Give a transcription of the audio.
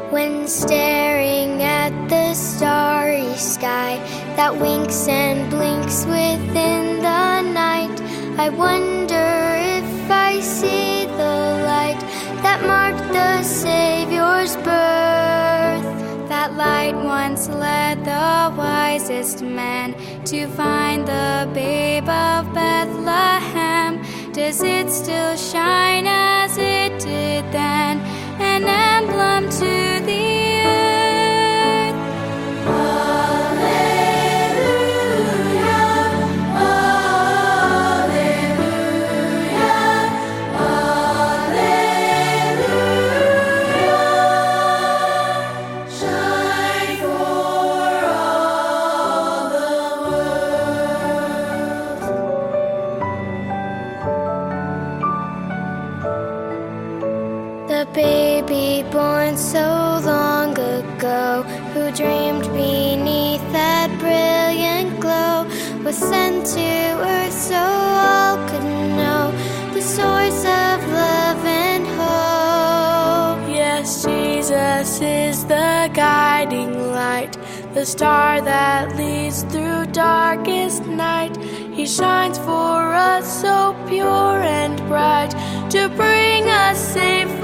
When staring at the starry sky that winks and blinks within the night, I wonder if I see the light that marked the Savior's birth. That light once led the wisest man to find the babe of Bethlehem. Does it still shine as it did then, an emblem to the earth? Alleluia, alleluia, alleluia. Shine for all the world. The baby born so long ago, who dreamed beneath that brilliant glow, was sent to earth so all could know the source of love and hope. Yes, Jesus is the guiding light, the star that leads through darkest night. He shines for us so pure and bright, to bring us safe